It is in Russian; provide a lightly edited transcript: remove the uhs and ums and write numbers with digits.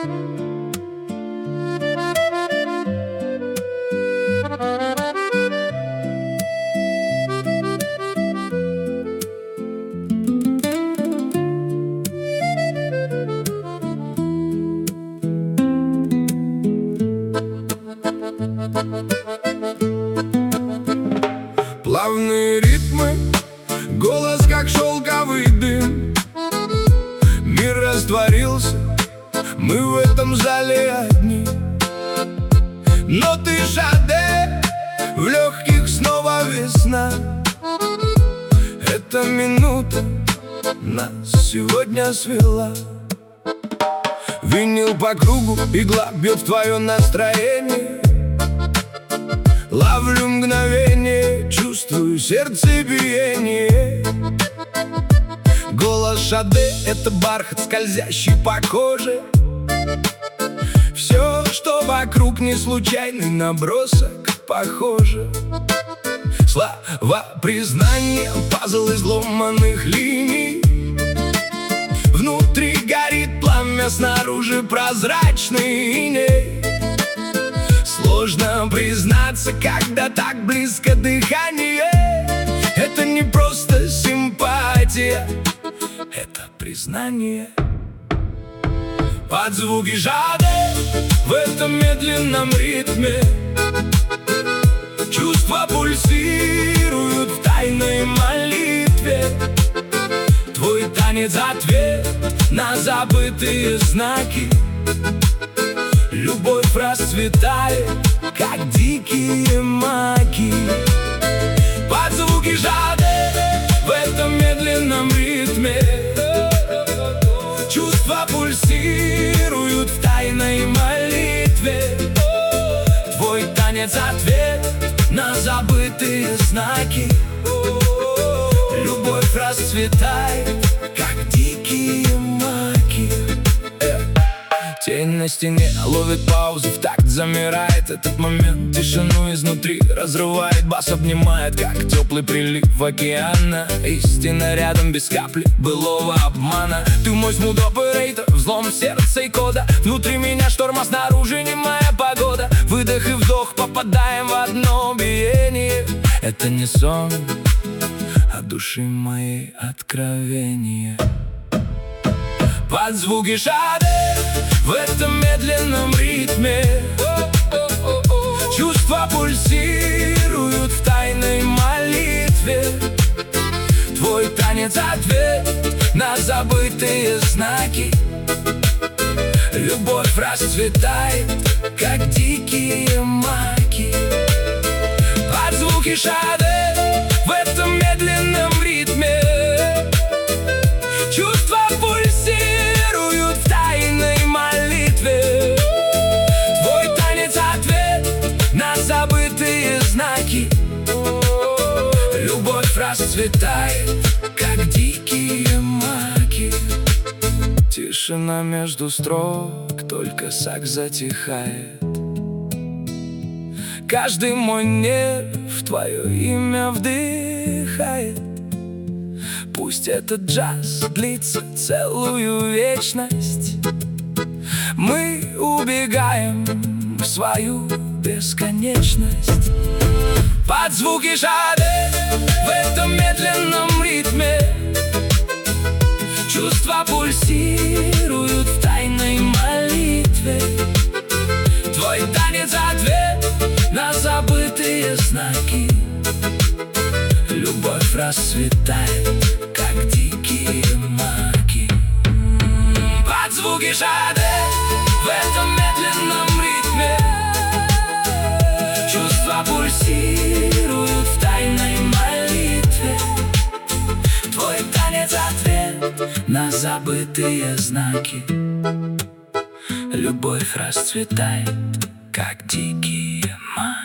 Плавные ритмы, голос как шелковый дым. Мир растворился, мы в этом зале одни. Но ты Шаде, в легких снова весна. Эта минута нас сегодня свела. Винил по кругу, игла бьет в твое настроение. Ловлю мгновение, чувствую сердцебиение. Голос Шаде — это бархат, скользящий по коже. Все, что вокруг, не случайный набросок, похоже. Слова признания, пазл изломанных линий. Внутри горит пламя, снаружи прозрачный иней. Сложно признаться, когда так близко дыхание. Это не просто симпатия, это признание. Под звуки Шаде в этом медленном ритме чувства пульсируют в тайной молитве. Твой танец — ответ на забытые знаки. Любовь расцветает, как дикие маки. Под звуки Шаде в этом медленном ритме чувства пульсируют в тайной молитве. Твой танец — ответ на забытые знаки. Любовь расцветает, как дикие маки. Тень на стене ловит паузу, в такт замирает этот момент. Тишину изнутри разрывает, бас обнимает, как теплый прилив океана. Истина рядом без капли былого обмана. Ты мой смуд оперейтор, взлом сердца и кода. Внутри меня шторм, а снаружи немая погода. Выдох и вдох, попадаем в одно биение. Это не сон, а души моей откровения. Под звуки Шаде в этом медленном ритме чувства пульсируют в тайной молитве. Твой танец — ответ на забытые знаки. Любовь расцветает, как дикие маки. Под звуки Шаде в этом медленном ритме чувства пульсируют в тайной молитве. Твой танец — ответ на забытые знаки. Любовь расцветает, как дикие маки. Тишина между строк, только сакс затихает. Каждый мой нерв твое имя вдыхает. Пусть этот джаз длится целую вечность. Мы убегаем в свою бесконечность. Под звуки Шаде в этом медленном ритме чувства пульсируют в тайной молитве. Твой танец — ответ на забытые знаки. Любовь расцветает, как дикие маки. Под звуки Шаде в этом медленном ритме чувства пульсируют в тайной молитве. Твой танец — ответ на забытые знаки. Любовь расцветает, как дикие маки.